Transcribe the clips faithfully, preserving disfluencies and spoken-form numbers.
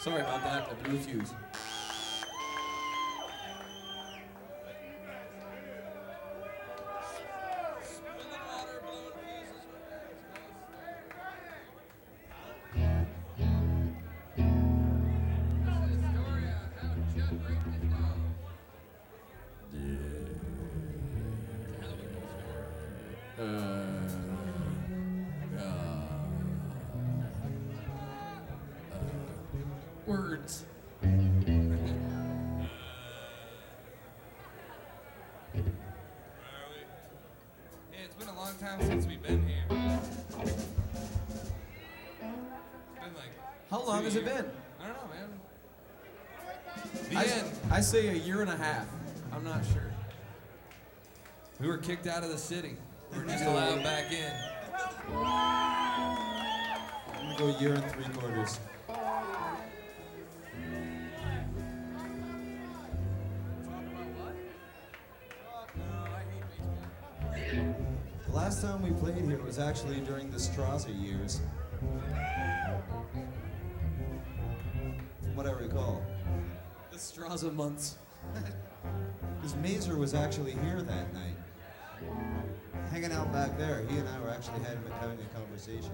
Sorry about that. I blew a fuse. Uh, uh, words. Hey, it's been a long time since we've been here. It's been like. How long two has it years. been? I don't know, man. The I, end. I say a year and a half. I'm not sure. We were kicked out of the city. We were just allowed back in. I'm gonna go a year and three quarters. The last time we played here was actually during the Straza years. From what I recall. The Straza months. Because Mazer was actually here that night. Hanging out back there. He and I were actually having, having a conversation.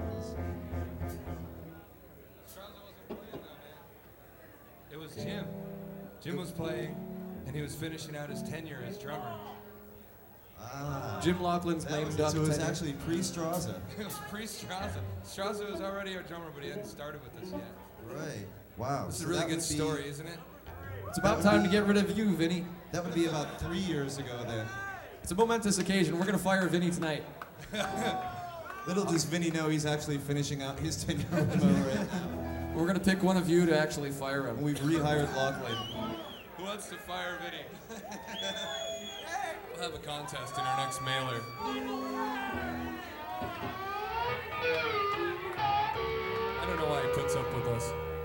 It was Jim. Jim was playing, and he was finishing out his tenure as drummer. Ah. Jim Laughlin's That lame was- duck. So it was tenure. actually pre-Straza. It was pre-Straza. Straza was already our drummer, but he hadn't started with us yet. Right. Wow. This is So a really that good would be- story, isn't it? It's about time to get rid of you, Vinny. That would be about three years ago then. It's a momentous occasion. We're gonna fire Vinny tonight. Little does Vinny know he's actually finishing out his tenure with Mo right now. We're gonna pick one of you to actually fire him. We've rehired Lachlan. Who wants to fire Vinny? We'll have a contest in our next mailer. I don't know why he puts up with us.